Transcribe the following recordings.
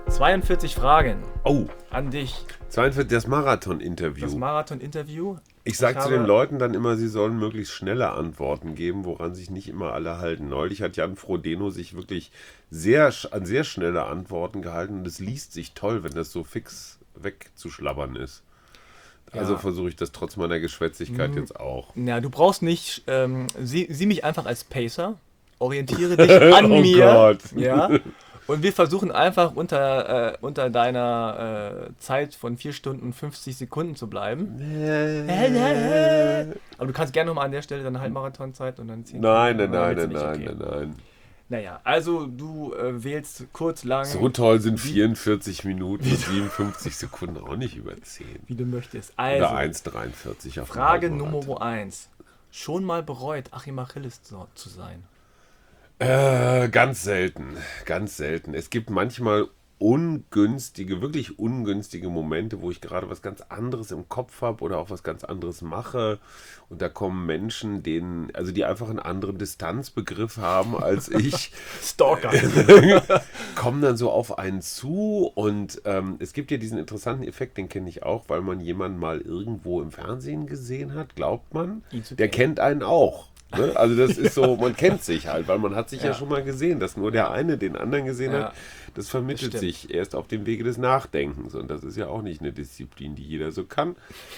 42 Fragen Oh, an dich. 42, das Marathon-Interview. Das Marathon-Interview. Ich sage zu den Leuten dann immer, sie sollen möglichst schnelle Antworten geben, woran sich nicht immer alle halten. Neulich hat Jan Frodeno sich wirklich an sehr schnelle Antworten gehalten und es liest sich toll, wenn das so fix wegzuschlabbern ist. Also Ja. versuche ich das trotz meiner Geschwätzigkeit jetzt auch. Ja, du brauchst nicht, sieh mich einfach als Pacer, orientiere dich an Oh mir. Gott. Ja. Und wir versuchen einfach unter deiner Zeit von 4 Stunden 50 Sekunden zu bleiben. Aber du kannst gerne nochmal an der Stelle deine Halbmarathonzeit und dann ziehen. Nein. Naja, also du wählst kurz, lang, So toll sind 44 Minuten und 57 Sekunden auch nicht über 10. wie du möchtest. Oder Also, 1,43 auf dem Frage Halbmarathon. Nummer 1. Schon mal bereut, Achim Achilles zu sein? Ganz selten, ganz selten. Es gibt manchmal wirklich ungünstige Momente, wo ich gerade was ganz anderes im Kopf habe oder auch was ganz anderes mache. Und da kommen Menschen, die einfach einen anderen Distanzbegriff haben als ich, Stalker. kommen dann so auf einen zu und es gibt ja diesen interessanten Effekt, den kenne ich auch, weil man jemanden mal irgendwo im Fernsehen gesehen hat, glaubt man, Ihn zu der kennen. kennt einen auch. Ne? Also das ist so, man kennt sich halt, weil man hat sich ja Ja. schon mal gesehen, dass nur der eine den anderen gesehen Ja. hat. Das vermittelt Das stimmt. sich erst auf dem Wege des Nachdenkens und das ist ja auch nicht eine Disziplin, die jeder so kann.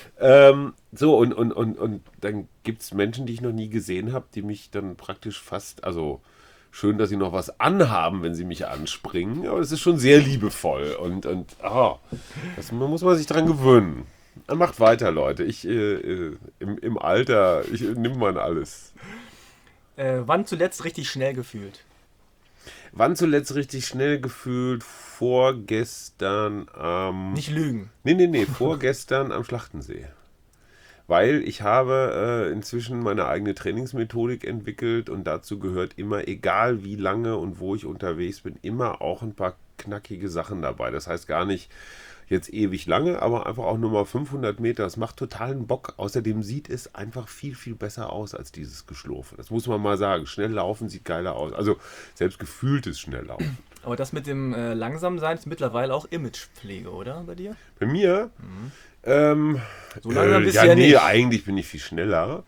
Und dann gibt es Menschen, die ich noch nie gesehen habe, die mich dann praktisch fast, schön, dass sie noch was anhaben, wenn sie mich anspringen, aber es ist schon sehr liebevoll das muss man sich dran gewöhnen. Dann macht weiter, Leute. Im Alter, ich nimmt man alles. Wann zuletzt richtig schnell gefühlt? Wann zuletzt richtig schnell gefühlt? Vorgestern am... Nicht lügen. Nee, vorgestern am Schlachtensee. Weil ich habe inzwischen meine eigene Trainingsmethodik entwickelt und dazu gehört immer, egal wie lange und wo ich unterwegs bin, immer auch ein paar knackige Sachen dabei. Das heißt gar nicht jetzt ewig lange, aber einfach auch nur mal 500 Meter. Das macht totalen Bock. Außerdem sieht es einfach viel, viel besser aus als dieses Geschlurfe. Das muss man mal sagen. Schnell laufen sieht geiler aus. Also selbst gefühltes Schnelllaufen. Aber das mit dem Langsamsein ist mittlerweile auch Imagepflege, oder? Bei dir? Bei mir? So langsam bist du ja nee, nicht. eigentlich bin ich viel schneller.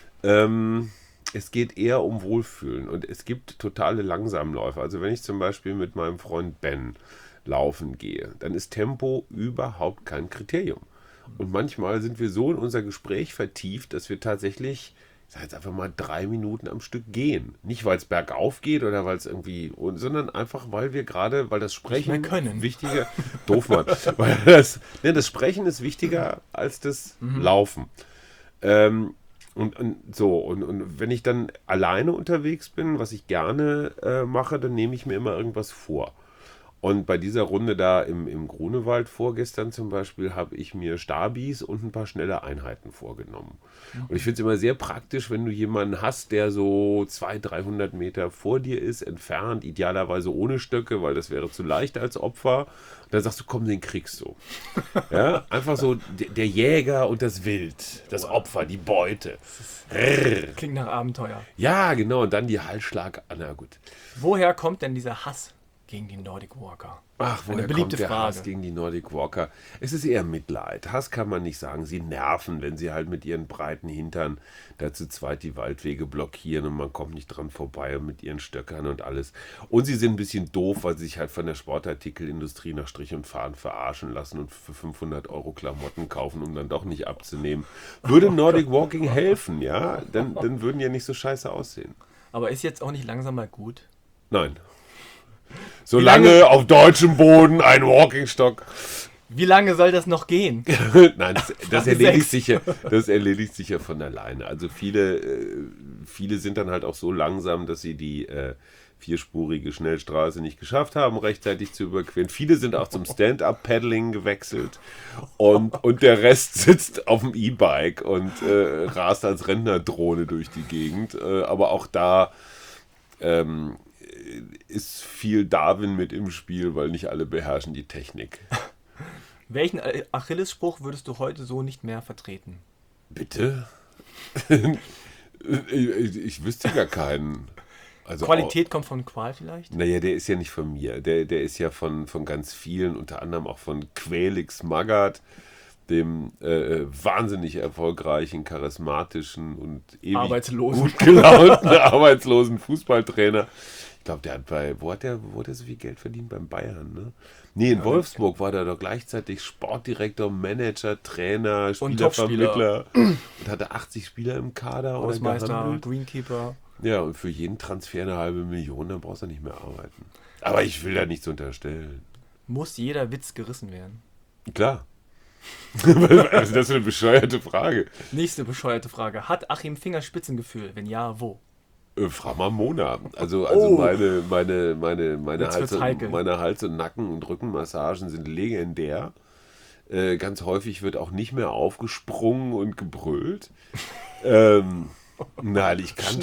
Es geht eher um Wohlfühlen und es gibt totale Langsamläufe. Also wenn ich zum Beispiel mit meinem Freund Ben laufen gehe, dann ist Tempo überhaupt kein Kriterium. Und manchmal sind wir so in unser Gespräch vertieft, dass wir tatsächlich, ich sag jetzt einfach mal 3 Minuten am Stück gehen. Nicht, weil es bergauf geht oder weil es irgendwie, sondern einfach, weil das Sprechen mehr können. wichtiger, doof Mann, weil das Sprechen ist wichtiger als das Laufen. Und wenn ich dann alleine unterwegs bin, was ich gerne mache, dann nehme ich mir immer irgendwas vor. Und bei dieser Runde da im Grunewald vorgestern zum Beispiel habe ich mir Stabis und ein paar schnelle Einheiten vorgenommen. Und ich finde es immer sehr praktisch, wenn du jemanden hast, der so 200-300 Meter vor dir ist, entfernt, idealerweise ohne Stöcke, weil das wäre zu leicht als Opfer. Und dann sagst du, komm, den kriegst du. Ja, einfach so der Jäger und das Wild, das Opfer, die Beute. Klingt nach Abenteuer. Ja, genau, und dann die Halsschlag. Na gut. Woher kommt denn dieser Hass gegen die Nordic Walker? Ach, woher Eine beliebte kommt der Frage. Hass gegen die Nordic Walker? Es ist eher Mitleid. Hass kann man nicht sagen. Sie nerven, wenn sie halt mit ihren breiten Hintern da zu zweit die Waldwege blockieren und man kommt nicht dran vorbei und mit ihren Stöckern und alles. Und sie sind ein bisschen doof, weil sie sich halt von der Sportartikelindustrie nach Strich und Faden verarschen lassen und für 500 € Klamotten kaufen, um dann doch nicht abzunehmen. Würde Nordic Walking helfen, ja? Dann würden ja nicht so scheiße aussehen. Aber ist jetzt auch nicht langsam mal gut? Nein. Solange auf deutschem Boden ein Walkingstock. Wie lange soll das noch gehen? Nein, das erledigt sich ja von alleine. Also viele sind dann halt auch so langsam, dass sie die vierspurige Schnellstraße nicht geschafft haben, rechtzeitig zu überqueren. Viele sind auch zum Stand-Up-Paddling gewechselt und der Rest sitzt auf dem E-Bike und rast als Rentnerdrohne durch die Gegend. Aber auch da ist viel Darwin mit im Spiel, weil nicht alle beherrschen die Technik. Welchen Achillesspruch würdest du heute so nicht mehr vertreten? Bitte? Ich wüsste gar keinen. Also Qualität kommt von Qual vielleicht? Naja, der ist ja nicht von mir. Der ist ja von ganz vielen, unter anderem auch von Quelix Magath, dem wahnsinnig erfolgreichen, charismatischen und ewig Arbeitslosen. gut gelaunten arbeitslosen Fußballtrainer. Ich glaube, der hat wo hat der so viel Geld verdient? Beim Bayern, ne? Nee, in Wolfsburg war der doch gleichzeitig Sportdirektor, Manager, Trainer, Spielervermittler und hatte 80 Spieler im Kader oder Hausmeister, gehandelt. Greenkeeper. Ja, und für jeden Transfer 500.000, dann brauchst du nicht mehr arbeiten. Aber ich will da nichts unterstellen. Muss jeder Witz gerissen werden? Klar. Was ist das für eine bescheuerte Frage? Nächste bescheuerte Frage. Hat Achim Fingerspitzengefühl? Wenn ja, wo? Frag mal Mona. Also Oh. meine Jetzt wird's heikel. Hals- und Nacken- und Rückenmassagen sind legendär. Ganz häufig wird auch nicht mehr aufgesprungen und gebrüllt. Nein, ich kann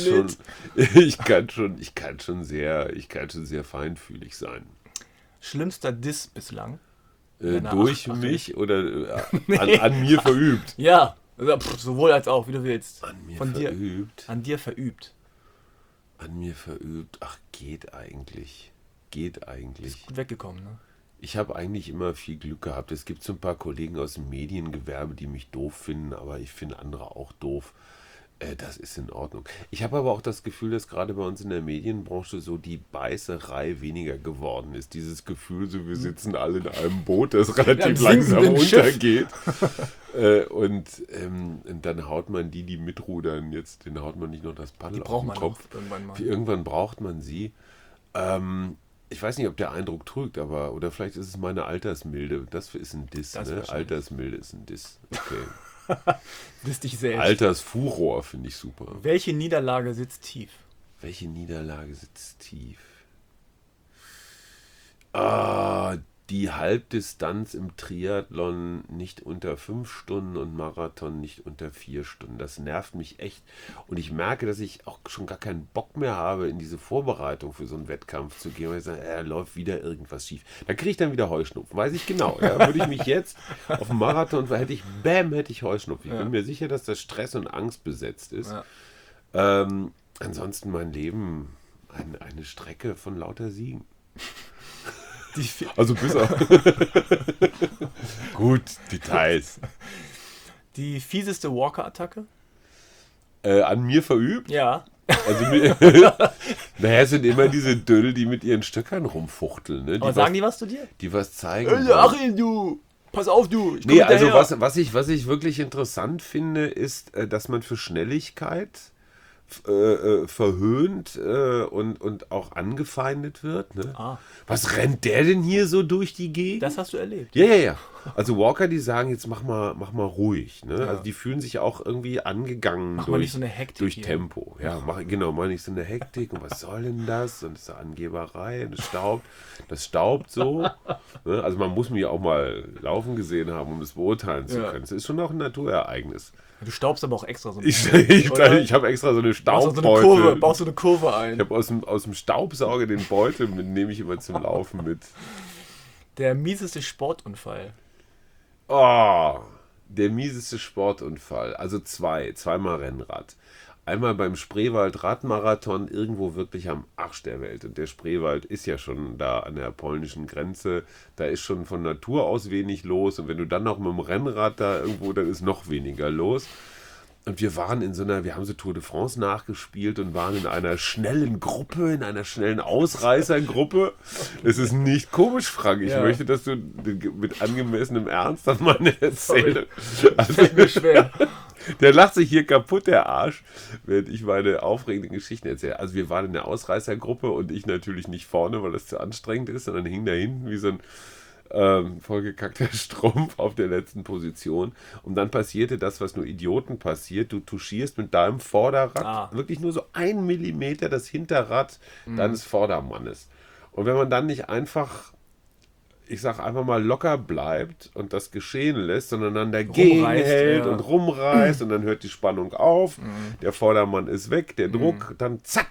schon sehr feinfühlig sein. Schlimmster Diss bislang? Deiner Durch Ach- mich oder Nee. an mir verübt? Ja, also, sowohl als auch, wie du willst. An mir Von dir. verübt? An dir verübt. An mir verübt? Ach, geht eigentlich. Gut weggekommen, ne? Ich habe eigentlich immer viel Glück gehabt. Es gibt so ein paar Kollegen aus dem Mediengewerbe, die mich doof finden, aber ich finde andere auch doof. Das ist in Ordnung. Ich habe aber auch das Gefühl, dass gerade bei uns in der Medienbranche so die Beißerei weniger geworden ist. Dieses Gefühl, so wir sitzen alle in einem Boot, das relativ langsam sinkenden Schiff. untergeht. Und dann haut man die mitrudern. Jetzt, den haut man nicht noch das Die Paddel auf braucht den man Kopf. noch irgendwann mal. Irgendwann braucht man sie. Ich weiß nicht, ob der Eindruck trügt, oder vielleicht ist es meine Altersmilde. Das ist ein Diss, Das ne? wahrscheinlich. Altersmilde ist ein Diss. Okay. Diss dich selbst. Altersfuror finde ich super. Welche Niederlage sitzt tief? Welche Niederlage sitzt tief? Die Halbdistanz im Triathlon nicht unter 5 Stunden und Marathon nicht unter 4 Stunden. Das nervt mich echt. Und ich merke, dass ich auch schon gar keinen Bock mehr habe, in diese Vorbereitung für so einen Wettkampf zu gehen, weil ich sage, läuft wieder irgendwas schief. Da kriege ich dann wieder Heuschnupfen. Weiß ich genau. Ja, würde ich mich jetzt auf dem Marathon, hätte ich Heuschnupfen. Ich bin mir sicher, dass das Stress und Angst besetzt ist. Ja. Ansonsten mein Leben eine Strecke von lauter Siegen. Also bis auf... Gut, Details. Die fieseste Walker-Attacke? An mir verübt? Ja. Also naja, es sind immer diese Dödel, die mit ihren Stöckern rumfuchteln. Ne? Aber sagen die was zu dir? Die was zeigen. Achim, du! Pass auf, du! Ich komm Nee, also hinterher. was ich wirklich interessant finde, ist, dass man für Schnelligkeit verhöhnt und auch angefeindet wird. Ne? Ah. Was rennt der denn hier so durch die Gegend? Das hast du erlebt. Ja. Also Walker, die sagen, jetzt mach mal ruhig. Ne? Also die fühlen sich auch irgendwie angegangen Mach mal nicht so eine Hektik durch hier. Tempo. Ja, mach nicht so eine Hektik. Und was soll denn das? Und das ist eine Angeberei. Und das staubt so. Ne? Also man muss mich auch mal laufen gesehen haben, um das beurteilen zu können. Es ist schon auch ein Naturereignis. Du staubst aber auch extra so ein Ich oder? habe extra so eine Baust du Staubbeutel. eine Kurve ein. Ich habe aus dem Staubsauger den Beutel, nehme ich immer zum Laufen mit. Der mieseste Sportunfall. Oh, der mieseste Sportunfall. Also zweimal Rennrad. Einmal beim Spreewald-Radmarathon irgendwo wirklich am Arsch der Welt. Und der Spreewald ist ja schon da an der polnischen Grenze. Da ist schon von Natur aus wenig los. Und wenn du dann noch mit dem Rennrad da irgendwo, dann ist noch weniger los. Und wir waren wir haben so Tour de France nachgespielt und waren in einer schnellen Gruppe, in einer schnellen Ausreißergruppe. Es ist nicht komisch, Frank. Ich möchte, dass du mit angemessenem Ernst an meine Erzählung. Also, Fällt mir schwer. der lacht sich hier kaputt, der Arsch, während ich meine aufregenden Geschichten erzähle. Also wir waren in der Ausreißergruppe und ich natürlich nicht vorne, weil das zu anstrengend ist, sondern hing da hinten wie so ein vollgekackter Strumpf auf der letzten Position. Und dann passierte das, was nur Idioten passiert. Du touchierst mit deinem Vorderrad wirklich nur so 1 Millimeter das Hinterrad deines Vordermannes. Und wenn man dann nicht einfach, ich sag einfach mal, locker bleibt und das geschehen lässt, sondern dann dagegen hält und rumreißt und dann hört die Spannung auf, der Vordermann ist weg, der Druck, dann zack,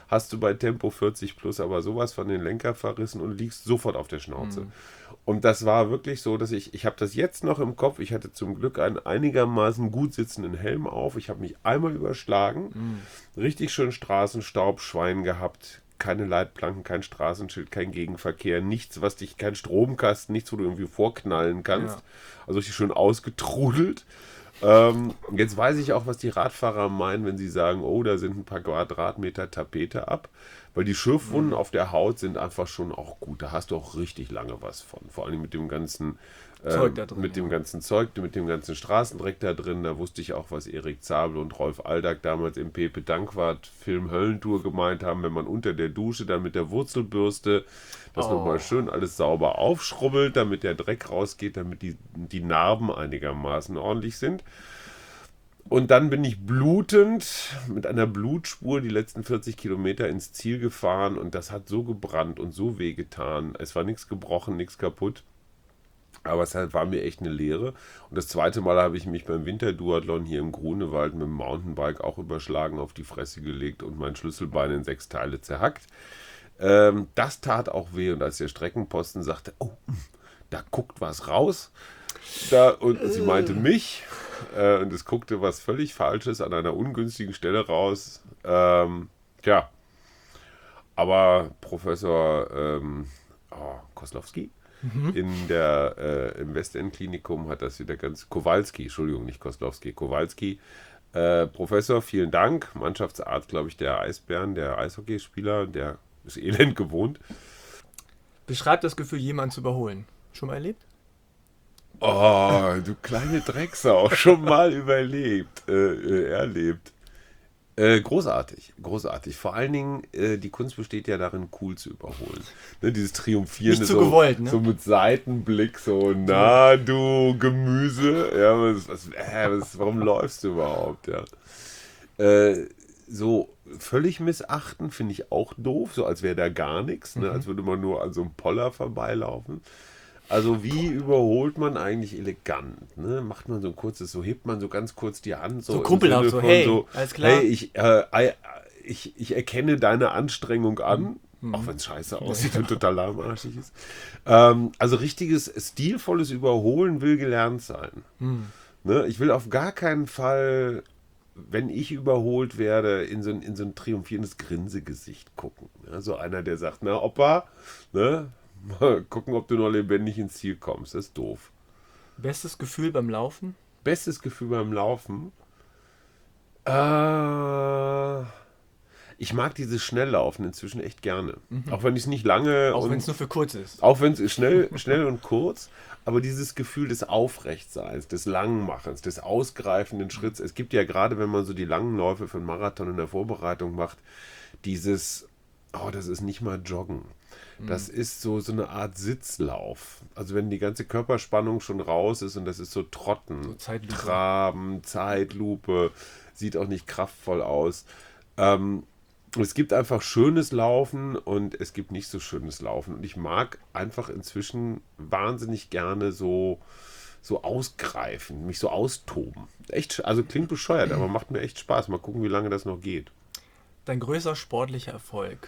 hast du bei Tempo 40 plus aber sowas von den Lenker verrissen und liegst sofort auf der Schnauze. Und das war wirklich so, dass ich habe das jetzt noch im Kopf, ich hatte zum Glück einen einigermaßen gut sitzenden Helm auf, ich habe mich einmal überschlagen, richtig schön Straßenstaub, Schwein gehabt, keine Leitplanken, kein Straßenschild, kein Gegenverkehr, nichts, was dich, kein Stromkasten, nichts, wo du irgendwie vorknallen kannst. Ja. Also richtig schön ausgetrudelt. Jetzt weiß ich auch, was die Radfahrer meinen, wenn sie sagen, oh, da sind ein paar Quadratmeter Tapete ab. Weil die Schürfwunden auf der Haut sind einfach schon auch gut. Da hast du auch richtig lange was von. Vor allem mit dem ganzen Zeug da drin, mit dem ganzen Zeug, mit dem ganzen Straßendreck da drin. Da wusste ich auch, was Erik Zabel und Rolf Aldag damals im Pepe Dankwart Film Höllentour gemeint haben, wenn man unter der Dusche dann mit der Wurzelbürste das nochmal schön alles sauber aufschrubbelt, damit der Dreck rausgeht, damit die Narben einigermaßen ordentlich sind. Und dann bin ich blutend mit einer Blutspur die letzten 40 Kilometer ins Ziel gefahren und das hat so gebrannt und so wehgetan. Es war nichts gebrochen, nichts kaputt. Aber es war mir echt eine Lehre. Und das zweite Mal habe ich mich beim Winterduathlon hier im Grunewald mit dem Mountainbike auch überschlagen, auf die Fresse gelegt und mein Schlüsselbein in 6 Teile zerhackt. Das tat auch weh. Und als der Streckenposten sagte, oh, da guckt was raus. Und sie meinte mich. Und es guckte was völlig Falsches an einer ungünstigen Stelle raus. Tja. Aber Professor Koslowski im Westend-Klinikum hat das wieder ganz... Kowalski, Entschuldigung, nicht Koslowski, Kowalski. Professor, vielen Dank. Mannschaftsarzt, glaube ich, der Eisbären, der Eishockeyspieler, der ist elend gewohnt. Beschreib das Gefühl, jemanden zu überholen. Schon mal erlebt? Oh, du kleine Drecksau, schon mal erlebt. Großartig, großartig. Vor allen Dingen, die Kunst besteht ja darin, cool zu überholen. Ne, dieses Triumphierende, nicht zu gewollt, ne? So mit Seitenblick, so, na du Gemüse, ja, warum läufst du überhaupt, ja. So völlig missachten finde ich auch doof, so als wäre da gar nichts, ne? Als würde man nur an so einem Poller vorbeilaufen. Also wie überholt man eigentlich elegant? Ne? Macht man so ein kurzes, so hebt man so ganz kurz die Hand. So kumpelhaft, so hey, alles klar. Hey, ich erkenne deine Anstrengung an, auch wenn es scheiße aussieht und total lahmarschig ist. Also richtiges, stilvolles Überholen will gelernt sein. Ne? Ich will auf gar keinen Fall, wenn ich überholt werde, in so ein triumphierendes Grinsegesicht gucken. Ja? So einer, der sagt, na Opa, ne? Mal gucken, ob du noch lebendig ins Ziel kommst. Das ist doof. Bestes Gefühl beim Laufen? Bestes Gefühl beim Laufen? Ich mag dieses Schnelllaufen inzwischen echt gerne. Auch wenn ich es nicht lange... Auch wenn es nur für kurz ist. Auch wenn es schnell und kurz, aber dieses Gefühl des Aufrechtseins, des Langmachens, des ausgreifenden Schritts. Es gibt ja gerade, wenn man so die langen Läufe für einen Marathon in der Vorbereitung macht, dieses, das ist nicht mal Joggen. Das ist so eine Art Sitzlauf. Also wenn die ganze Körperspannung schon raus ist und das ist so Trotten, so Zeitlupe. Traben, Zeitlupe, sieht auch nicht kraftvoll aus. Es gibt einfach schönes Laufen und es gibt nicht so schönes Laufen. Und ich mag einfach inzwischen wahnsinnig gerne so ausgreifen, mich so austoben. Echt, also klingt bescheuert, aber macht mir echt Spaß. Mal gucken, wie lange das noch geht. Dein größter sportlicher Erfolg?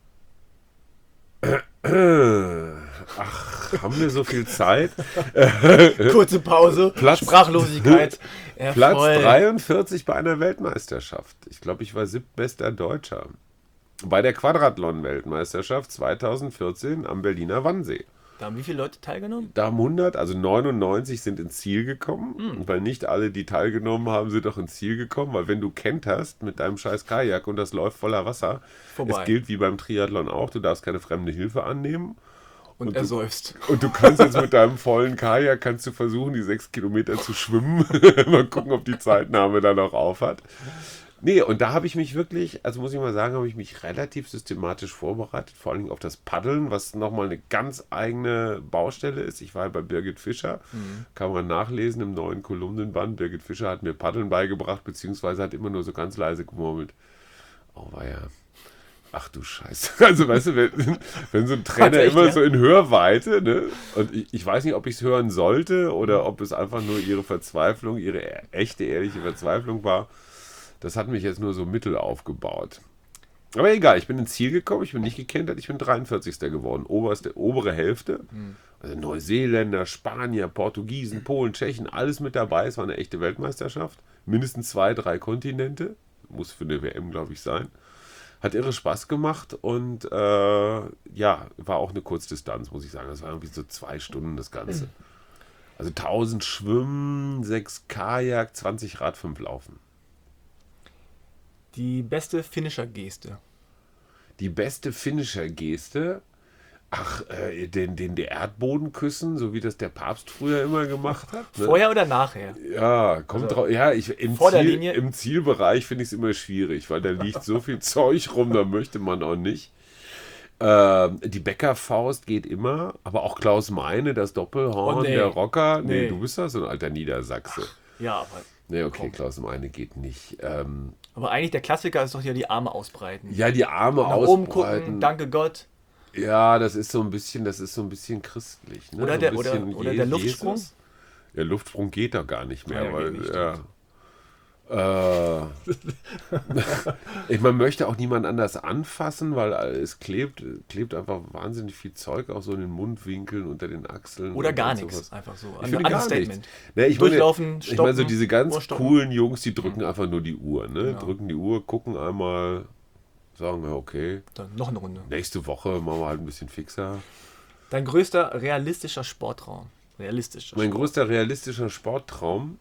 Ach, haben wir so viel Zeit? Kurze Pause, Sprachlosigkeit. Platz 43 bei einer Weltmeisterschaft. Ich glaube, ich war 7. Deutscher. Bei der Quadrathlon-Weltmeisterschaft 2014 am Berliner Wannsee. Da haben wie viele Leute teilgenommen? Da haben 99 sind ins Ziel gekommen. Weil nicht alle, die teilgenommen haben, sind auch ins Ziel gekommen. Weil wenn du kenterst mit deinem scheiß Kajak und das läuft voller Wasser, vorbei. Es gilt wie beim Triathlon auch, du darfst keine fremde Hilfe annehmen. Und ersäufst. Und du kannst jetzt mit deinem vollen Kajak, kannst du versuchen, die 6 Kilometer zu schwimmen. Mal gucken, ob die Zeitnahme dann auch aufhat. Nee, und da habe ich mich wirklich, also muss ich mal sagen, habe ich mich relativ systematisch vorbereitet, vor allem auf das Paddeln, was nochmal eine ganz eigene Baustelle ist. Ich war bei Birgit Fischer, kann man nachlesen im neuen Kolumnenband. Birgit Fischer hat mir Paddeln beigebracht, beziehungsweise hat immer nur so ganz leise gemurmelt. Oh, war ja. Ach du Scheiße. Also weißt du, wenn so ein Trainer echt, immer so in Hörweite, ne? Und ich weiß nicht, ob ich es hören sollte oder ob es einfach nur ihre Verzweiflung, ihre echte, ehrliche Verzweiflung war. Das hat mich jetzt nur so mittel aufgebaut. Aber egal, ich bin ins Ziel gekommen, ich bin nicht gekentert, ich bin 43. geworden. Obere Hälfte. Also Neuseeländer, Spanier, Portugiesen, Polen, Tschechen, alles mit dabei. Es war eine echte Weltmeisterschaft. Mindestens 2, 3 Kontinente. Muss für eine WM, glaube ich, sein. Hat irre Spaß gemacht und ja, war auch eine Kurzdistanz, muss ich sagen. Das war irgendwie so 2 Stunden das Ganze. Also 1000 Schwimmen, 6 Kajak, 20 Rad, 5 Laufen. Die beste Finisher-Geste. Die beste Finisher-Geste, den Erdboden küssen, so wie das der Papst früher immer gemacht hat. Ne? Vorher oder nachher? Ja, kommt Also, drauf. Ja, vor der Linie? Im Zielbereich finde ich es immer schwierig, weil da liegt so viel Zeug rum, da möchte man auch nicht. Die Bäckerfaust geht immer, aber auch Klaus Meine, das Doppelhorn, Oh, nee. der Rocker. Nee, Nee. du bist doch so ein alter Niedersachse. Ja, aber, Nee, okay, komm. Klaus Meine geht nicht. aber eigentlich der Klassiker ist doch ja die Arme ausbreiten. Ja, die Arme Nach oben ausbreiten. gucken, danke Gott. Ja, das ist so ein bisschen christlich. Ne? Oder so der- ein bisschen oder der Luftsprung? Jesus. Der Luftsprung geht doch gar nicht mehr, Ja, weil geht nicht, man möchte auch niemand anders anfassen, weil es klebt einfach wahnsinnig viel Zeug auch so in den Mundwinkeln, unter den Achseln. Oder und gar sowas. nichts. Einfach so. Ich finde gar Understatement. nichts. Ne, Durchlaufen, ich meine so stoppen, diese ganz Uhr stoppen. coolen Jungs, die drücken einfach nur die Uhr. Ne? Genau. Drücken die Uhr, gucken einmal, sagen, ja, okay, Dann noch eine Runde. nächste Woche machen wir halt ein bisschen fixer. Dein größter realistischer Sportraum. Mein größter realistischer Sporttraum,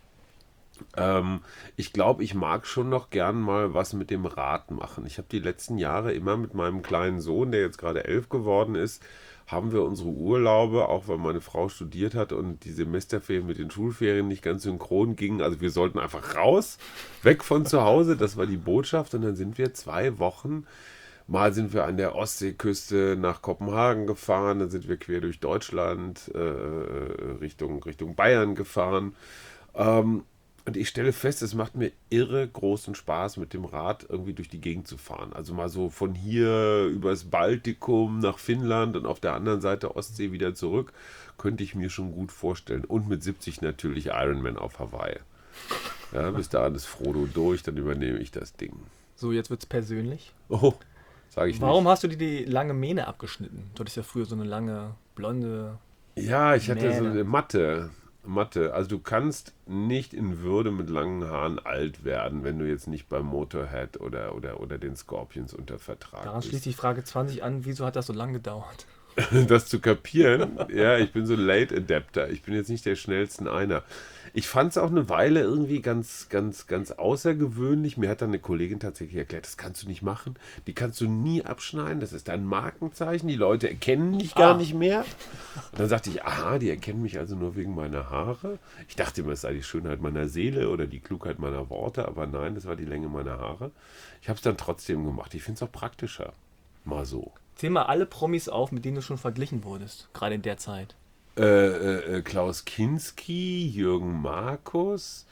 ich glaube, ich mag schon noch gern mal was mit dem Rad machen. Ich habe die letzten Jahre immer mit meinem kleinen Sohn, der jetzt gerade 11 geworden ist, haben wir unsere Urlaube, auch weil meine Frau studiert hat und die Semesterferien mit den Schulferien nicht ganz synchron gingen. Also wir sollten einfach raus, weg von zu Hause, das war die Botschaft. Und dann sind wir 2 Wochen, mal sind wir an der Ostseeküste nach Kopenhagen gefahren, dann sind wir quer durch Deutschland Richtung Bayern gefahren. Und ich stelle fest, es macht mir irre großen Spaß, mit dem Rad irgendwie durch die Gegend zu fahren. Also mal so von hier übers Baltikum nach Finnland und auf der anderen Seite Ostsee wieder zurück, könnte ich mir schon gut vorstellen. Und mit 70 natürlich Ironman auf Hawaii. Ja, bis dahin ist Frodo durch, dann übernehme ich das Ding. So, jetzt wird's persönlich. Oh, sage ich Warum nicht. hast du dir die lange Mähne abgeschnitten? Du hattest ja früher so eine lange, blonde... Ja, ich hatte so Mähne. eine Matte. Also du kannst nicht in Würde mit langen Haaren alt werden, wenn du jetzt nicht beim Motorhead oder den Scorpions unter Vertrag Daran bist. schließt die Frage 20 an, wieso hat das so lange gedauert? Das zu kapieren, ja, ich bin so ein Late Adapter. Ich bin jetzt nicht der schnellsten einer. Ich fand es auch eine Weile irgendwie ganz außergewöhnlich. Mir hat dann eine Kollegin tatsächlich erklärt, das kannst du nicht machen. Die kannst du nie abschneiden. Das ist dein Markenzeichen. Die Leute erkennen dich gar nicht mehr. Und dann sagte ich, aha, die erkennen mich also nur wegen meiner Haare. Ich dachte immer, es sei die Schönheit meiner Seele oder die Klugheit meiner Worte. Aber nein, das war die Länge meiner Haare. Ich habe es dann trotzdem gemacht. Ich finde es auch praktischer. Mal so. Zähl mal alle Promis auf, mit denen du schon verglichen wurdest, gerade in der Zeit. Klaus Kinski, Jürgen Markus,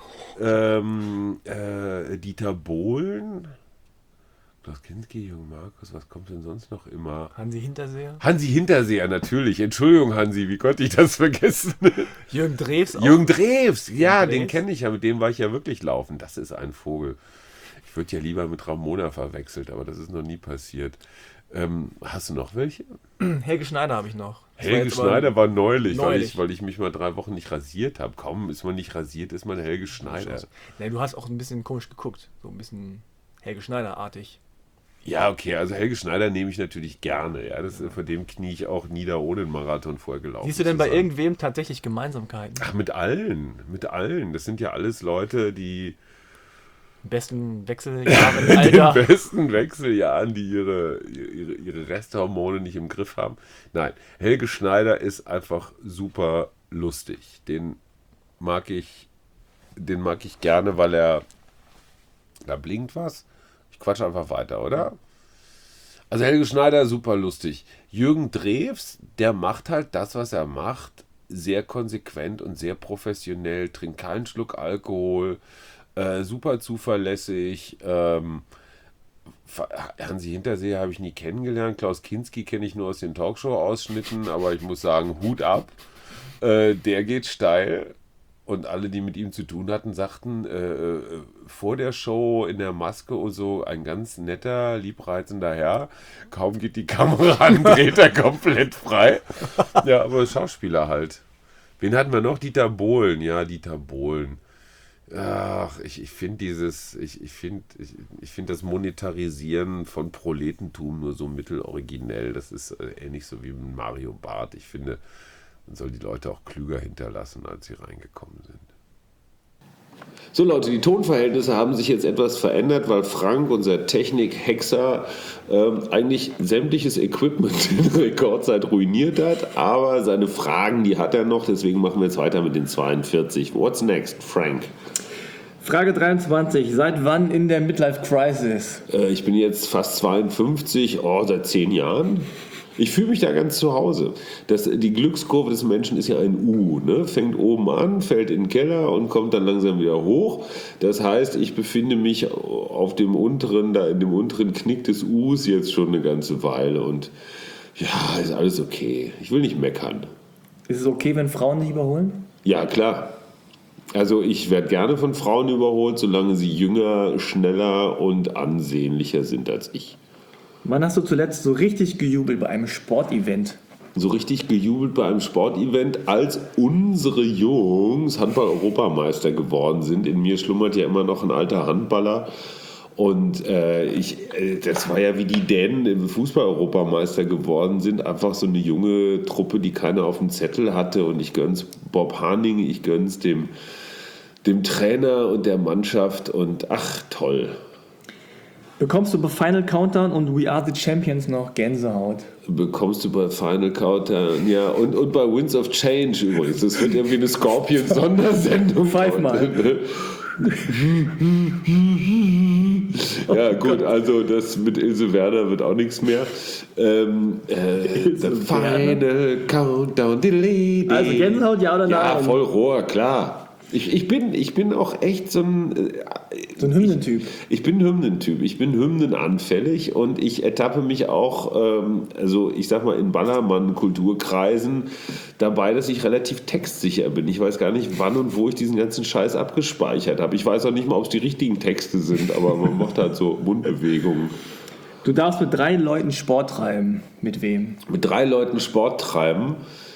Dieter Bohlen. Klaus Kinski, Jürgen Markus, was kommt denn sonst noch immer? Hansi Hinterseher? Hansi Hinterseher, natürlich. Entschuldigung, Hansi, wie konnte ich das vergessen? Jürgen Drews auch. Jürgen Drews, ja, Jürgen den Drews. kenne ich ja, mit dem war ich ja wirklich laufen. Das ist ein Vogel. Ich würde ja lieber mit Ramona verwechselt, aber das ist noch nie passiert. Hast du noch welche? Helge Schneider habe ich noch. Das war Helge jetzt aber- Schneider war neulich, Neulich. Weil ich mich mal 3 Wochen nicht rasiert habe. Kaum ist man nicht rasiert, ist man Helge Schneider. Nee, du hast auch ein bisschen komisch geguckt. So ein bisschen Helge Schneider-artig. Ja, okay, also Helge Schneider nehme ich natürlich gerne. Ja, vor dem knie ich auch nieder, ohne den Marathon vorher gelaufen Siehst du denn zu bei sein. irgendwem tatsächlich Gemeinsamkeiten? Ach, mit allen. Das sind ja alles Leute, die Im besten Wechseljahre in den Alter. besten Wechseljahren, die ihre Resthormone nicht im Griff haben. Nein, Helge Schneider ist einfach super lustig. Den mag ich gerne, weil da blinkt was. Ich quatsche einfach weiter, oder? Also Helge Schneider, super lustig. Jürgen Drews, der macht halt das, was er macht, sehr konsequent und sehr professionell. Trinkt keinen Schluck Alkohol, super zuverlässig. Hansi Hinterseher habe ich nie kennengelernt. Klaus Kinski kenne ich nur aus den Talkshow-Ausschnitten, aber ich muss sagen, Hut ab. Der geht steil. und alle, die mit ihm zu tun hatten, sagten, vor der Show in der Maske und so, ein ganz netter, liebreizender Herr. Kaum geht die Kamera an, dreht er komplett frei. Ja, aber Schauspieler halt. Wen hatten wir noch? Dieter Bohlen. Ja, Dieter Bohlen. Ach, ich finde das Monetarisieren von Proletentum nur so mitteloriginell. Das ist ähnlich so wie mit Mario Barth. Ich finde, man soll die Leute auch klüger hinterlassen, als sie reingekommen sind. So Leute, die Tonverhältnisse haben sich jetzt etwas verändert, weil Frank, unser Technik-Hexer, eigentlich sämtliches Equipment in Rekordzeit ruiniert hat, aber seine Fragen, die hat er noch, deswegen machen wir jetzt weiter mit den 42. What's next, Frank? Frage 23. Seit wann in der Midlife Crisis? Ich bin jetzt fast 52, seit 10 Jahren. Ich fühle mich da ganz zu Hause. Die Glückskurve des Menschen ist ja ein U. Ne? Fängt oben an, fällt in den Keller und kommt dann langsam wieder hoch. Das heißt, ich befinde mich in dem unteren Knick des Us jetzt schon eine ganze Weile. Und ja, ist alles okay. Ich will nicht meckern. Ist es okay, wenn Frauen dich überholen? Ja, klar. Also ich werde gerne von Frauen überholt, solange sie jünger, schneller und ansehnlicher sind als ich. Wann hast du zuletzt so richtig gejubelt bei einem Sportevent? So richtig gejubelt bei einem Sportevent, als unsere Jungs Handball-Europameister geworden sind. In mir schlummert ja immer noch ein alter Handballer. Und das war ja wie die Dänen im Fußball-Europameister geworden sind. Einfach so eine junge Truppe, die keiner auf dem Zettel hatte. Und ich gönn's Bob Harning, ich gönn's dem Trainer und der Mannschaft. Und ach, toll. Bekommst du bei Final Countdown und We Are the Champions noch Gänsehaut? Bekommst du bei Final Countdown, ja, und bei Winds of Change übrigens. Das wird irgendwie eine Scorpion-Sondersendung. Pfeif-mal. Ja, gut, also das mit Ilse Werner wird auch nichts mehr. The Final Countdown. Also Gänsehaut, ja oder nein? Ja, voll Rohr, klar. Ich bin auch echt so ein Hymnentyp. Ich bin Hymnentyp. Ich bin hymnenanfällig und ich ertappe mich auch, ich sag mal, in Ballermann-Kulturkreisen dabei, dass ich relativ textsicher bin. Ich weiß gar nicht, wann und wo ich diesen ganzen Scheiß abgespeichert habe. Ich weiß auch nicht mal, ob es die richtigen Texte sind, aber man macht halt so Mundbewegungen. Du darfst mit 3 Leuten Sport treiben. Mit wem? Mit 3 Leuten Sport treiben.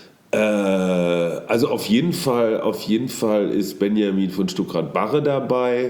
Also auf jeden Fall ist Benjamin von Stuckrad-Barre dabei,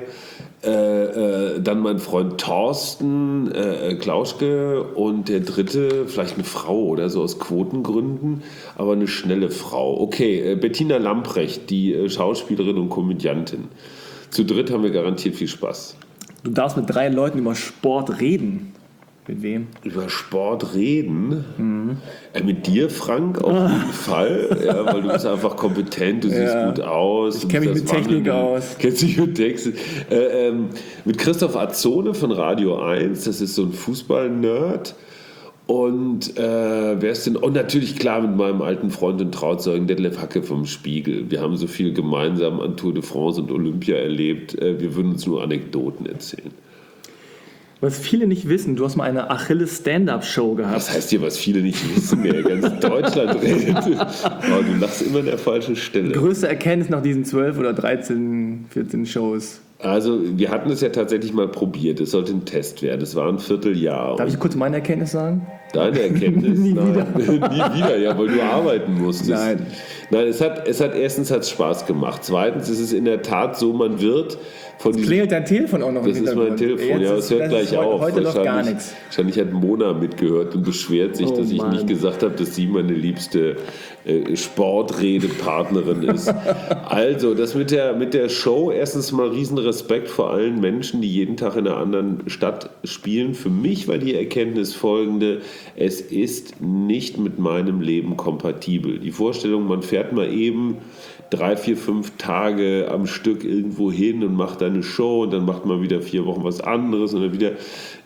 dann mein Freund Thorsten Klauschke und der dritte, vielleicht eine Frau oder so aus Quotengründen, aber eine schnelle Frau. Okay, Bettina Lamprecht, die Schauspielerin und Komödiantin. Zu dritt haben wir garantiert viel Spaß. Du darfst mit 3 Leuten über Sport reden. Mit wem? Über Sport reden? Mhm. Mit dir, Frank, auf jeden Fall. Ja, weil du bist einfach kompetent, du siehst gut aus. Ich kenne mich mit Technik aus. Kennst dich mit Texten. Mit Christoph Azzone von Radio 1, das ist so ein Fußball-Nerd. Und wer ist denn? Und natürlich klar mit meinem alten Freund und Trauzeugen Detlef Hacke vom Spiegel. Wir haben so viel gemeinsam an Tour de France und Olympia erlebt. Wir würden uns nur Anekdoten erzählen. Was viele nicht wissen, du hast mal eine Achilles-Stand-Up-Show gehabt. Was heißt hier, was viele nicht wissen? Ganz Deutschland redet. Oh, du lachst immer an der falschen Stelle. Größte Erkenntnis nach diesen 12 oder 13, 14 Shows? Also, wir hatten es ja tatsächlich mal probiert. Es sollte ein Test werden. Es war ein Vierteljahr. Darf ich kurz meine Erkenntnis sagen? Deine Erkenntnis? Nie wieder. Nie wieder, ja, weil du arbeiten musstest. Nein, erstens hat es Spaß gemacht. Zweitens ist es in der Tat so, man wird von diesem... Klingelt dein Telefon auch noch? Das ist mein Telefon, ja, es hört gleich auf. Heute läuft gar nichts. Wahrscheinlich hat Mona mitgehört und beschwert sich, dass ich nicht gesagt habe, dass sie meine liebste Sportredepartnerin ist. Also, das mit der Show, erstens mal riesen Respekt vor allen Menschen, die jeden Tag in einer anderen Stadt spielen. Für mich war die Erkenntnis folgende: Es ist nicht mit meinem Leben kompatibel. Die Vorstellung, man fährt mal eben 3, 4, 5 Tage am Stück irgendwo hin und macht eine Show und dann macht man wieder 4 Wochen was anderes und dann wieder.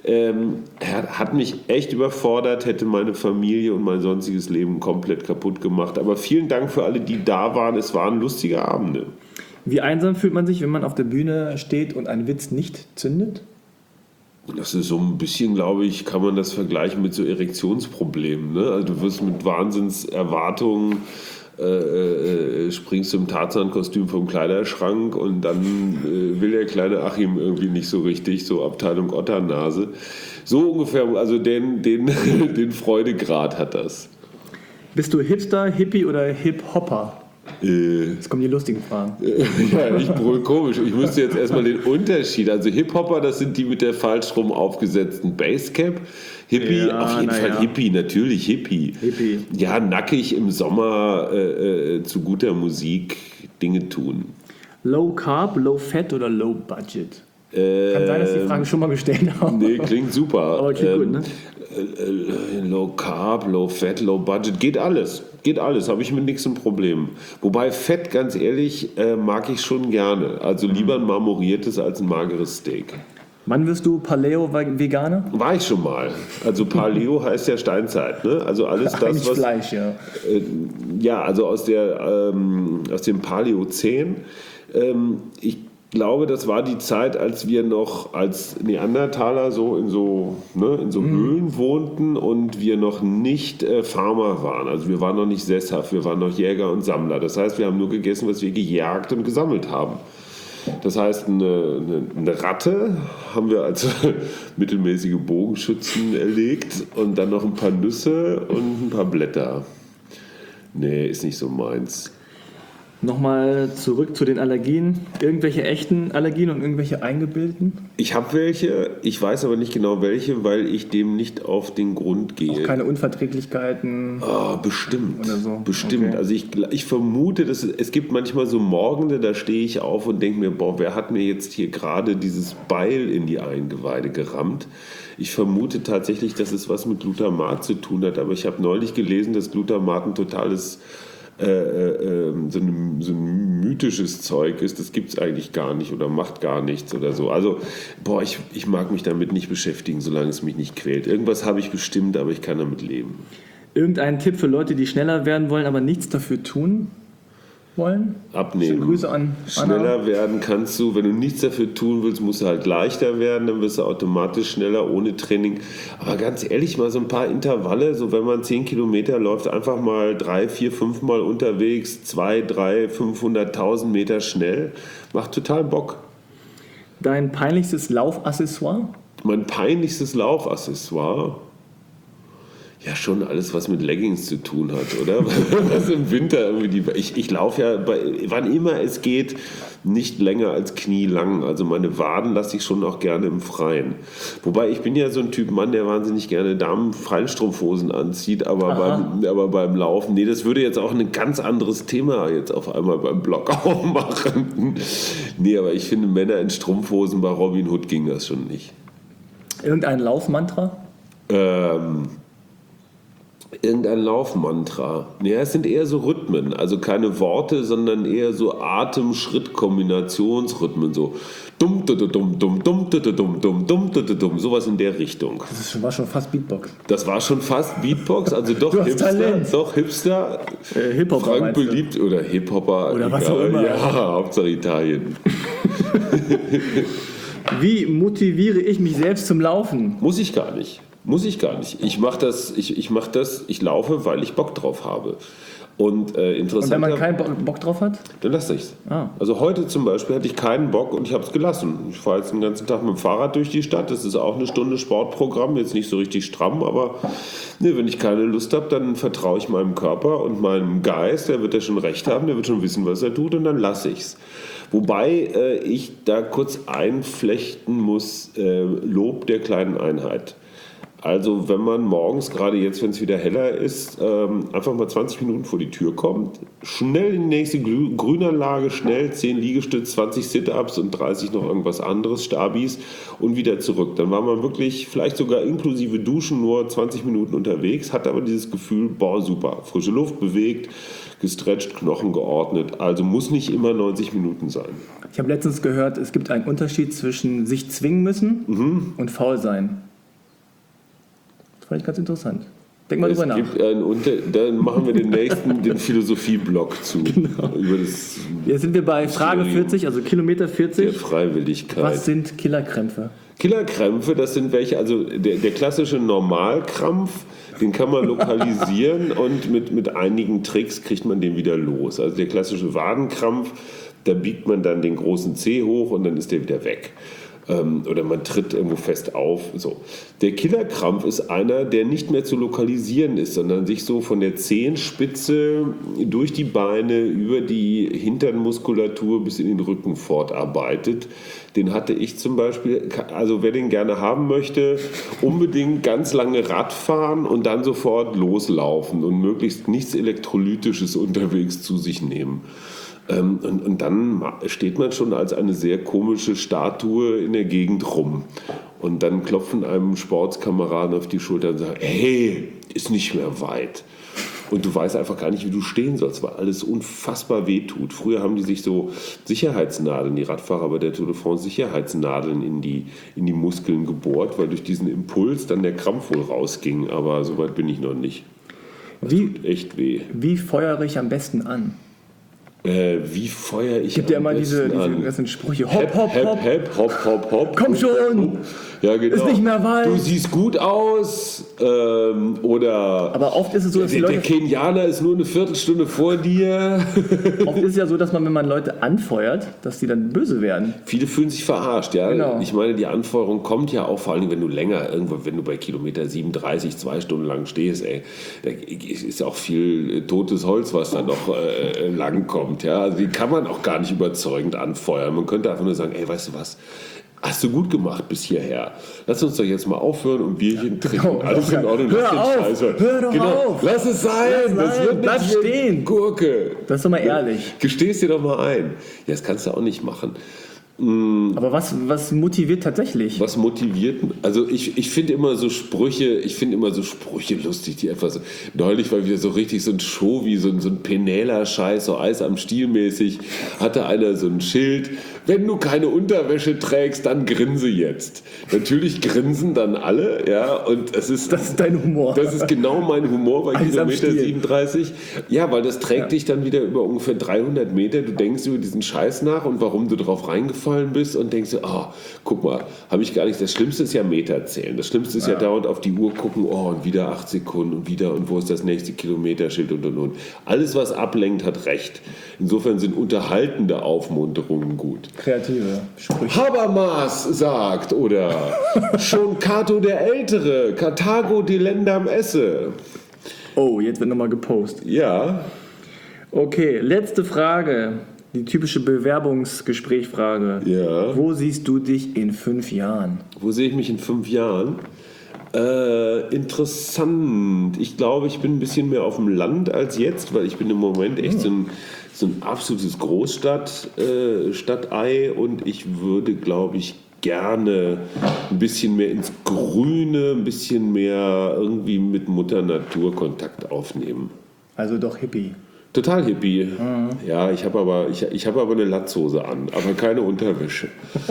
Hat mich echt überfordert, hätte meine Familie und mein sonstiges Leben komplett kaputt gemacht. Aber vielen Dank für alle, die da waren. Es waren lustige Abende. Wie einsam fühlt man sich, wenn man auf der Bühne steht und ein Witz nicht zündet? Das ist so ein bisschen, glaube ich, kann man das vergleichen mit so Erektionsproblemen. Ne? Also du wirst mit Wahnsinnserwartungen springst du im Tarzan-Kostüm vom Kleiderschrank und dann will der kleine Achim irgendwie nicht so richtig, so Abteilung Otternase. So ungefähr, also den Freudegrad hat das. Bist du Hipster, Hippie oder Hip-Hopper? Jetzt kommen die lustigen Fragen. Ja, komisch. Ich müsste jetzt erstmal den Unterschied. Also Hip-Hopper, das sind die mit der falsch rum aufgesetzten Basecap. Hippie, ja, auf jeden Fall Hippie, natürlich Hippie. Ja, nackig im Sommer zu guter Musik Dinge tun. Low Carb, Low Fat oder Low Budget? Kann sein, dass die Frage schon mal gestellt haben. Nee, klingt super. Aber klingt gut, ne? Low Carb, Low Fat, Low Budget, geht alles, habe ich mit nichts ein Problem. Wobei Fett, ganz ehrlich, mag ich schon gerne. Also lieber ein marmoriertes als ein mageres Steak. Wann wirst du Paleo-Veganer? War ich schon mal. Also Paleo heißt ja Steinzeit, ne? Also alles das, was... Fleisch, ja. Ja, also aus dem Paläozän. Ich glaube, das war die Zeit, als wir noch als Neandertaler in so Höhlen wohnten und wir noch nicht Farmer waren. Also wir waren noch nicht sesshaft, wir waren noch Jäger und Sammler. Das heißt, wir haben nur gegessen, was wir gejagt und gesammelt haben. Das heißt, eine Ratte haben wir als mittelmäßige Bogenschützen erlegt und dann noch ein paar Nüsse und ein paar Blätter. Nee, ist nicht so meins. Nochmal zurück zu den Allergien. Irgendwelche echten Allergien und irgendwelche eingebildeten? Ich habe welche, ich weiß aber nicht genau welche, weil ich dem nicht auf den Grund gehe. Auch keine Unverträglichkeiten? Bestimmt. Oder so. Bestimmt. Okay. Also ich vermute, dass es gibt manchmal so Morgende, da stehe ich auf und denke mir, wer hat mir jetzt hier gerade dieses Beil in die Eingeweide gerammt? Ich vermute tatsächlich, dass es was mit Glutamat zu tun hat, aber ich habe neulich gelesen, dass Glutamat ein totales so ein mythisches Zeug ist, das gibt es eigentlich gar nicht oder macht gar nichts oder so. Also, ich mag mich damit nicht beschäftigen, solange es mich nicht quält. Irgendwas habe ich bestimmt, aber ich kann damit leben. Irgendein Tipp für Leute, die schneller werden wollen, aber nichts dafür tun wollen? Abnehmen. Grüße an Anna. Schneller werden kannst du, wenn du nichts dafür tun willst, musst du halt leichter werden, dann wirst du automatisch schneller ohne Training. Aber ganz ehrlich, mal so ein paar Intervalle, so wenn man 10 Kilometer läuft, einfach mal 3, 4, 5 Mal unterwegs, 2, 3, 500.000 Meter schnell, macht total Bock. Dein peinlichstes Laufaccessoire? Mein peinlichstes Laufaccessoire? Ja, schon alles, was mit Leggings zu tun hat, oder? Was im Winter irgendwie ich laufe ja, wann immer es geht, nicht länger als knielang. Also meine Waden lasse ich schon auch gerne im Freien. Wobei ich bin ja so ein Typ Mann, der wahnsinnig gerne Damen-Feinstrumpfhosen anzieht, aber beim Laufen, nee, das würde jetzt auch ein ganz anderes Thema jetzt auf einmal beim Blog aufmachen. Nee, aber ich finde, Männer in Strumpfhosen bei Robin Hood ging das schon nicht. Irgendein Laufmantra? Irgendein Laufmantra. Ja, es sind eher so Rhythmen, also keine Worte, sondern eher so Atem-Schritt-Kombinationsrhythmen, so dumm, dumm, dumm, dumm, dumm, dumm, dumm, dumm, dumm, sowas in der Richtung. Das war schon fast Beatbox. Das war schon fast Beatbox, also doch Hipster, Hip-Hopper Frank beliebt oder Hip-Hopper. Oder was auch immer. Ja, Hauptsache Italien. Wie motiviere ich mich selbst zum Laufen? Muss ich gar nicht. Ich mache das, ich laufe, weil ich Bock drauf habe. Und interessant. Und wenn man keinen Bock drauf hat? Dann lasse ich es. Also heute zum Beispiel hatte ich keinen Bock und ich habe es gelassen. Ich fahre jetzt den ganzen Tag mit dem Fahrrad durch die Stadt. Das ist auch eine Stunde Sportprogramm, jetzt nicht so richtig stramm, aber wenn ich keine Lust habe, dann vertraue ich meinem Körper und meinem Geist, der wird ja schon recht haben, der wird schon wissen, was er tut und dann lasse ich es. Wobei ich da kurz einflechten muss, Lob der kleinen Einheit. Also wenn man morgens, gerade jetzt, wenn es wieder heller ist, einfach mal 20 Minuten vor die Tür kommt, schnell in die nächste Grünanlage, schnell 10 Liegestütze, 20 Sit-Ups und 30 noch irgendwas anderes, Stabis und wieder zurück. Dann war man wirklich vielleicht sogar inklusive Duschen nur 20 Minuten unterwegs, hat aber dieses Gefühl, super, frische Luft, bewegt, gestretcht, Knochen geordnet. Also muss nicht immer 90 Minuten sein. Ich habe letztens gehört, es gibt einen Unterschied zwischen sich zwingen müssen und faul sein. Fand ich ganz interessant. Denk mal drüber nach. Dann machen wir den Philosophie-Blog zu. Genau. Jetzt sind wir bei Frage 40, also Kilometer 40. Der Freiwilligkeit. Was sind Killerkrämpfe? Killerkrämpfe, das sind welche, also der klassische Normalkrampf, den kann man lokalisieren und mit einigen Tricks kriegt man den wieder los. Also der klassische Wadenkrampf, da biegt man dann den großen Zeh hoch und dann ist der wieder weg. Oder man tritt irgendwo fest auf. So. Der Killerkrampf ist einer, der nicht mehr zu lokalisieren ist, sondern sich so von der Zehenspitze durch die Beine über die Hinternmuskulatur bis in den Rücken fortarbeitet. Den hatte ich zum Beispiel, also wer den gerne haben möchte, unbedingt ganz lange Radfahren und dann sofort loslaufen und möglichst nichts Elektrolytisches unterwegs zu sich nehmen. Und dann steht man schon als eine sehr komische Statue in der Gegend rum. Und dann klopfen einem Sportskameraden auf die Schulter und sagen, hey, ist nicht mehr weit. Und du weißt einfach gar nicht, wie du stehen sollst, weil alles unfassbar wehtut. Früher haben die sich so Sicherheitsnadeln, die Radfahrer bei der Tour de France, Sicherheitsnadeln in die Muskeln gebohrt, weil durch diesen Impuls dann der Krampf wohl rausging. Aber so weit bin ich noch nicht. Das tut echt weh. Wie feuere ich am besten an? Wie feuer ich gibt ja immer diese ganzen Sprüche. Hopp, hopp, hopp. Hopp, hopp, hopp. Komm schon! Ja, genau. Ist nicht mehr weit. Du siehst gut aus. Oder aber oft ist es so, dass die Leute... Der Kenianer ist nur eine Viertelstunde vor dir. Oft ist es ja so, dass man, wenn man Leute anfeuert, dass die dann böse werden. Viele fühlen sich verarscht, ja. Genau. Ich meine, die Anfeuerung kommt ja auch vor allem, wenn du länger, irgendwo, wenn du bei Kilometer 37 2 Stunden lang stehst, da ist auch viel totes Holz, was da noch lang kommt, ja. Also die kann man auch gar nicht überzeugend anfeuern. Man könnte einfach nur sagen, weißt du was? Hast du gut gemacht bis hierher. Lass uns doch jetzt mal aufhören und Bierchen trinken. Genau. Alles in Ordnung. Hör doch auf. Lass es sein. Das wird Bleib stehen. Gurke. Das ist doch mal ehrlich. Gestehst dir doch mal ein. Ja, das kannst du auch nicht machen. Aber was motiviert tatsächlich? Was motiviert? Also ich finde immer so Sprüche lustig, die etwas. Neulich war wieder so richtig so ein Show wie so ein Penela-Scheiß, so Eis am Stiel mäßig, hatte einer so ein Schild. Wenn du keine Unterwäsche trägst, dann grinse jetzt. Natürlich grinsen dann alle, ja, und das ist dein Humor. Das ist genau mein Humor bei Eis am Kilometer Stiel. 37. Ja, weil das trägt dich dann wieder über ungefähr 300 Meter. Du denkst über diesen Scheiß nach und warum du drauf reingefallen bist und denkst dir, guck mal, habe ich gar nicht. Das Schlimmste ist ja Meter zählen. Das Schlimmste ist ja dauernd auf die Uhr gucken, und wieder 8 Sekunden und wieder und wo ist das nächste Kilometerschild und. Alles, was ablenkt, hat recht. Insofern sind unterhaltende Aufmunterungen gut. Kreative Sprüche. Habermas sagt, oder schon Cato der Ältere, Karthago delendam esse. Oh, jetzt wird nochmal gepostet. Ja. Okay, letzte Frage. Die typische Bewerbungsgesprächfrage. Ja. Wo siehst du dich in 5 Jahren? Wo sehe ich mich in 5 Jahren? Interessant. Ich glaube, ich bin ein bisschen mehr auf dem Land als jetzt, weil ich bin im Moment echt so ein absolutes Großstadt-Stadtei und ich würde, glaube ich, gerne ein bisschen mehr ins Grüne, ein bisschen mehr irgendwie mit Mutter Natur Kontakt aufnehmen. Also doch Hippie. Total Hippie. Ja, ich habe aber eine Latzhose an, aber keine Unterwäsche.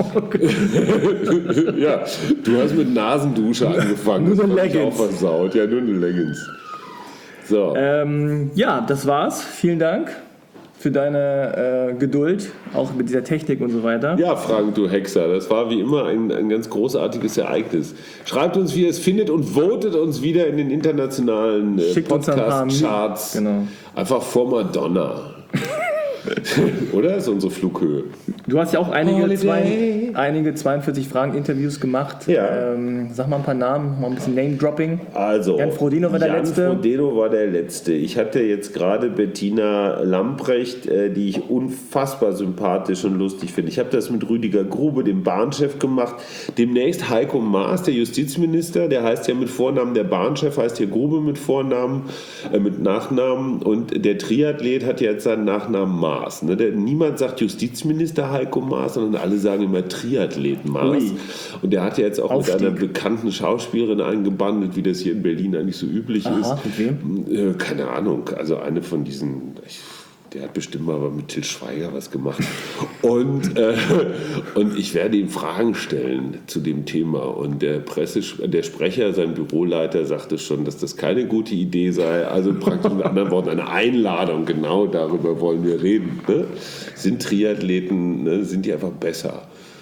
Ja, du hast mit Nasendusche angefangen. Nur eine Das hab ich Leggings. auch versaut. Ja, nur eine Leggings. So. Ja, das war's. Vielen Dank für deine Geduld, auch mit dieser Technik und so weiter. Ja, Frank, du Hexer, das war wie immer ein ganz großartiges Ereignis. Schreibt uns, wie ihr es findet und votet uns wieder in den internationalen Schickt uns ein paar Podcast-Charts. Genau. Einfach vor Madonna. Oder? Das ist unsere Flughöhe. Du hast ja auch einige Holiday. 42 Fragen-Interviews gemacht. Ja. Sag mal ein paar Namen, mal ein bisschen Name-Dropping. Also, Jan Frodeno war der Letzte. Jan Frodeno war der Letzte. Ich hatte jetzt gerade Bettina Lamprecht, die ich unfassbar sympathisch und lustig finde. Ich habe das mit Rüdiger Grube, dem Bahnchef, gemacht. Demnächst Heiko Maas, der Justizminister, der heißt ja mit Vornamen, der Bahnchef heißt hier Grube mit Vornamen, mit Nachnamen. Und der Triathlet hat jetzt seinen Nachnamen Maas. Ne? Niemand sagt Justizminister Heiko Maas, sondern alle sagen immer Triathlet Maas. Ui. Und der hat ja jetzt auch Aufstieg. mit einer bekannten Schauspielerin eingebandelt, wie das hier in Berlin eigentlich so üblich Aha, ist. mit wem? Keine Ahnung, also eine von diesen... Der hat bestimmt mal mit Til Schweiger was gemacht. Und ich werde ihm Fragen stellen zu dem Thema. Und der Sprecher, sein Büroleiter, sagte schon, dass das keine gute Idee sei. Also praktisch mit anderen Worten eine Einladung. Genau darüber wollen wir reden. Ne? Sind Triathleten, ne? Sind die einfach besser?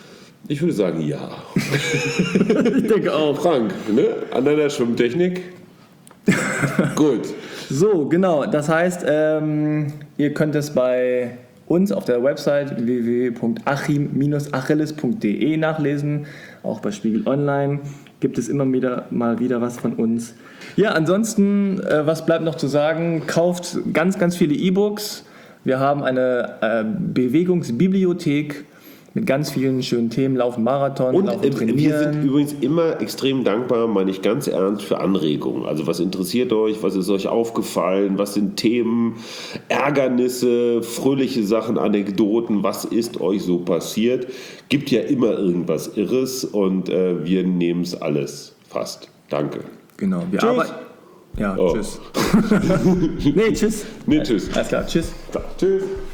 Ich würde sagen, ja. Ich denke auch. Frank, ne? An deiner Schwimmtechnik? Gut. So, genau. Das heißt, ihr könnt es bei uns auf der Website www.achim-achilles.de nachlesen. Auch bei Spiegel Online gibt es immer mal wieder was von uns. Ja, ansonsten, was bleibt noch zu sagen? Kauft ganz, ganz viele E-Books. Wir haben eine Bewegungsbibliothek mit ganz vielen schönen Themen, Laufen Marathon, Und Laufen wir Trainieren. sind übrigens immer extrem dankbar, meine ich ganz ernst, für Anregungen. Also was interessiert euch, was ist euch aufgefallen, was sind Themen, Ärgernisse, fröhliche Sachen, Anekdoten, was ist euch so passiert? Gibt ja immer irgendwas Irres und wir nehmen es alles fast. Danke. Genau, wir Tschüss. arbeiten. Ja, Oh. tschüss. Nee, tschüss. Nee, tschüss. Alles klar, tschüss. Tschüss.